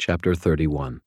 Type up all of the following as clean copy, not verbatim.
Chapter 31.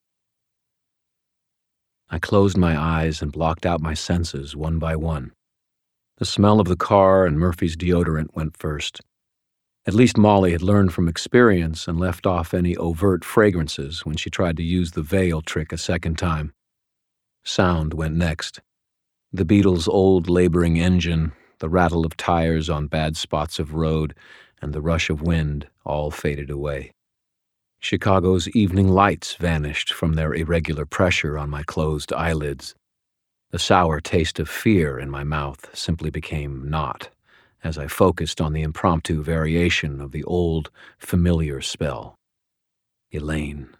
I closed my eyes and blocked out my senses one by one. The smell of the car and Murphy's deodorant went first. At least Molly had learned from experience and left off any overt fragrances when she tried to use the veil trick a second time. Sound went next. The Beatles' old laboring engine, the rattle of tires on bad spots of road, and the rush of wind all faded away. Chicago's evening lights vanished from their irregular pressure on my closed eyelids. The sour taste of fear in my mouth simply became naught as I focused on the impromptu variation of the old, familiar spell. Elaine.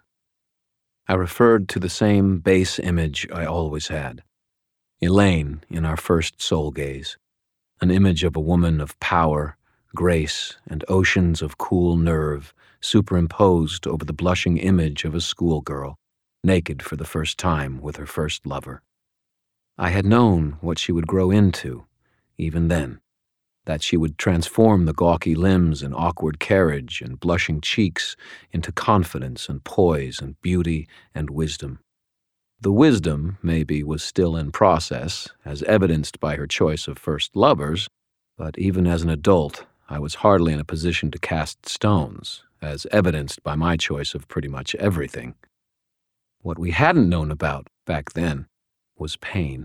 I referred to the same base image I always had. Elaine in our first soul gaze, an image of a woman of power, grace, and oceans of cool nerve superimposed over the blushing image of a schoolgirl, naked for the first time with her first lover. I had known what she would grow into, even then, that she would transform the gawky limbs and awkward carriage and blushing cheeks into confidence and poise and beauty and wisdom. The wisdom, maybe, was still in process, as evidenced by her choice of first lovers, but even as an adult, I was hardly in a position to cast stones, as evidenced by my choice of pretty much everything. What we hadn't known about, back then, was pain.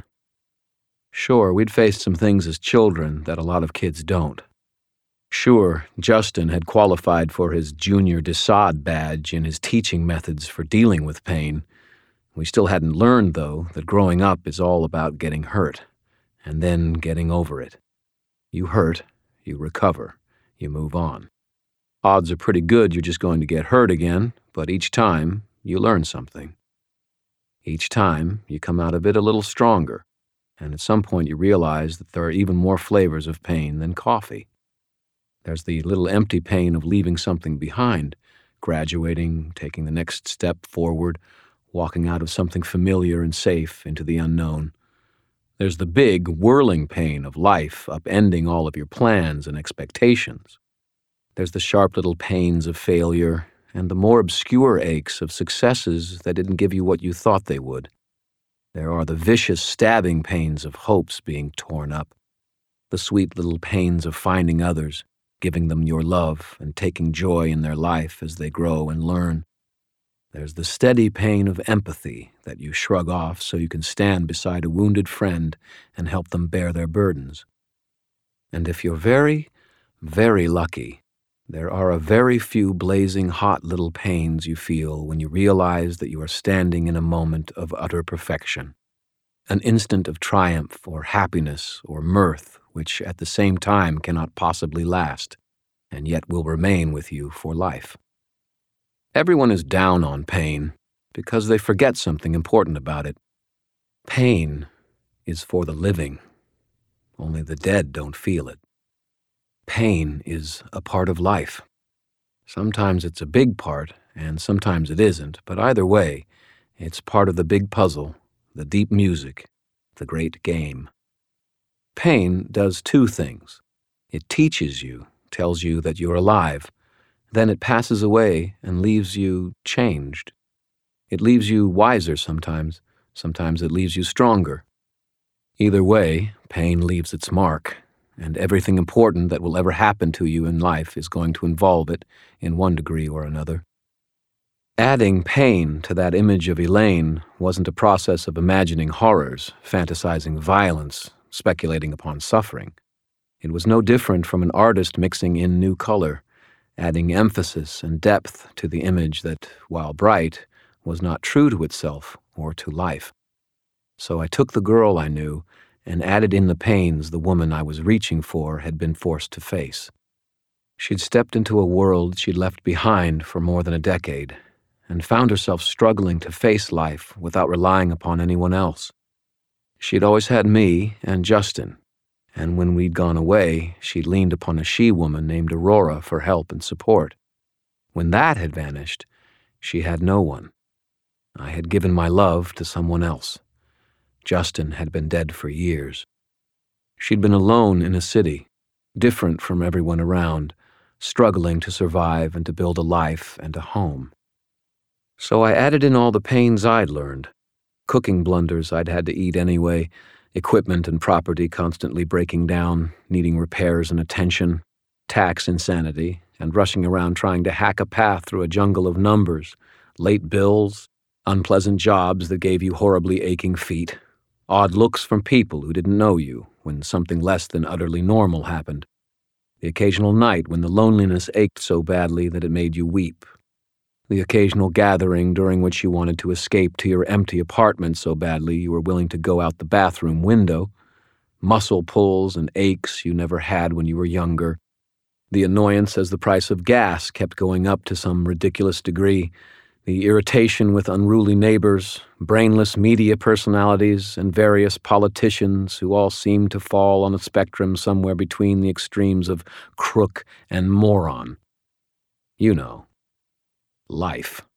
Sure, we'd faced some things as children that a lot of kids don't. Sure, Justin had qualified for his Junior DeSade badge in his teaching methods for dealing with pain. We still hadn't learned, though, that growing up is all about getting hurt, and then getting over it. You hurt, you recover, you move on. Odds are pretty good you're just going to get hurt again, but each time, you learn something. Each time, you come out of it a little stronger, and at some point you realize that there are even more flavors of pain than coffee. There's the little empty pain of leaving something behind, graduating, taking the next step forward, walking out of something familiar and safe into the unknown. There's the big, whirling pain of life upending all of your plans and expectations. There's the sharp little pains of failure and the more obscure aches of successes that didn't give you what you thought they would. There are the vicious stabbing pains of hopes being torn up, the sweet little pains of finding others, giving them your love and taking joy in their life as they grow and learn. There's the steady pain of empathy that you shrug off so you can stand beside a wounded friend and help them bear their burdens. And if you're very, very lucky, there are a very few blazing hot little pains you feel when you realize that you are standing in a moment of utter perfection, an instant of triumph or happiness or mirth which at the same time cannot possibly last, and yet will remain with you for life. Everyone is down on pain because they forget something important about it. Pain is for the living. Only the dead don't feel it. Pain is a part of life. Sometimes it's a big part, and sometimes it isn't, but either way, it's part of the big puzzle, the deep music, the great game. Pain does two things. It teaches you, tells you that you're alive. Then it passes away and leaves you changed. It leaves you wiser sometimes. Sometimes it leaves you stronger. Either way, pain leaves its mark, and everything important that will ever happen to you in life is going to involve it in one degree or another. Adding pain to that image of Elaine wasn't a process of imagining horrors, fantasizing violence, speculating upon suffering. It was no different from an artist mixing in new color, adding emphasis and depth to the image that, while bright, was not true to itself or to life. So I took the girl I knew and added in the pains the woman I was reaching for had been forced to face. She'd stepped into a world she'd left behind for more than a decade, and found herself struggling to face life without relying upon anyone else. She'd always had me and Justin, and when we'd gone away, she'd leaned upon a she-woman named Aurora for help and support. When that had vanished, she had no one. I had given my love to someone else. Justin had been dead for years. She'd been alone in a city, different from everyone around, struggling to survive and to build a life and a home. So I added in all the pains I'd learned. Cooking blunders I'd had to eat anyway, equipment and property constantly breaking down, needing repairs and attention, tax insanity, and rushing around trying to hack a path through a jungle of numbers, late bills, unpleasant jobs that gave you horribly aching feet, odd looks from people who didn't know you when something less than utterly normal happened, the occasional night when the loneliness ached so badly that it made you weep, the occasional gathering during which you wanted to escape to your empty apartment so badly you were willing to go out the bathroom window, muscle pulls and aches you never had when you were younger, the annoyance as the price of gas kept going up to some ridiculous degree, the irritation with unruly neighbors, brainless media personalities, and various politicians who all seemed to fall on a spectrum somewhere between the extremes of crook and moron. You know. Life.